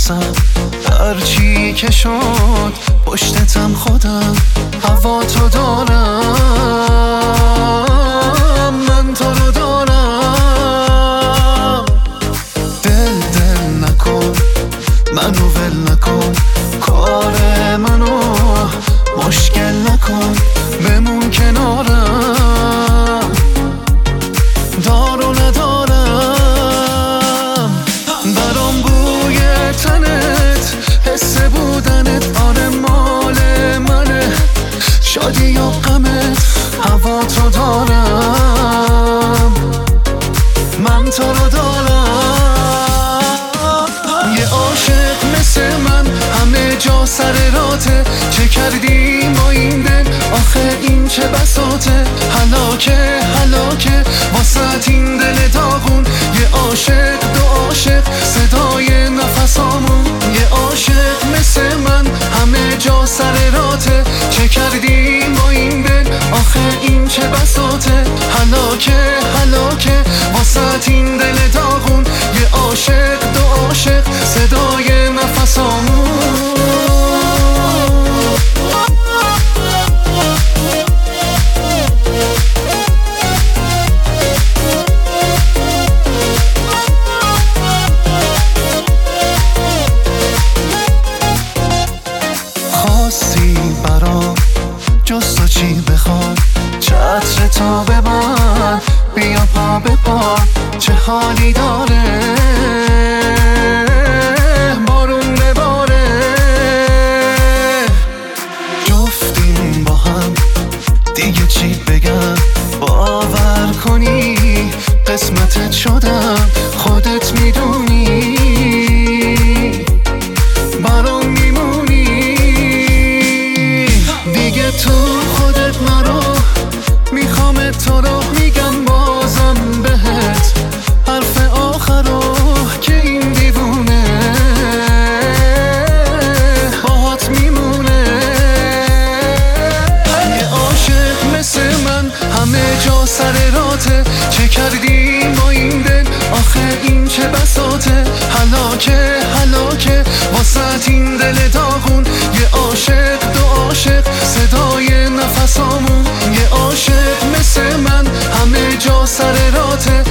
میرسم، هرچی که شد پشتتم خودم، هوا تو دارم، من تو رو دارم. دل نکن، منو ول نکن، کار منو مشکل نکن، بمون کنارم، دارو ندارم. برام بوی تنت، حس بودنت، آره مال منه، شادی یا غمت، هوا تو دارم، من تو رو دارم. یه عاشق مثل من همه جا سر راته، چه کردی با این دل، آخه این چه بساطه، هلاکه واسه این دل داغون. یه عاشق دو عاشق صدای نفسامون، یه عاشق مثل من همه جا سر راته، چه کردی با این دل، آخه این چه بساطه، هلاکه واسه این دل داغون. یه عاشق دو عاشق صدای نفسامون. خواستی برام جز تو چی بخوام، چتر تو ببند، بیا پا به پا، چه حالی داره بارون بباره. جفتیم با هم، دیگه چی بگم، باور کنی قسمتت شدم، خودت میدونی برام میمونی دیگه. تو خودت نرو، میخوام تو رو میگم بازم بهت، حرف آخرو که این دیوونه باهات میمونه. یه عاشق مثل من همه جا سر راته، چه کردی با این دل، آخه این چه بساطه، هلاکه واسه این دل داغون. یه عاشق دو عاشق صدای نفسامون، یه عاشق مثل من همه جا سر راته،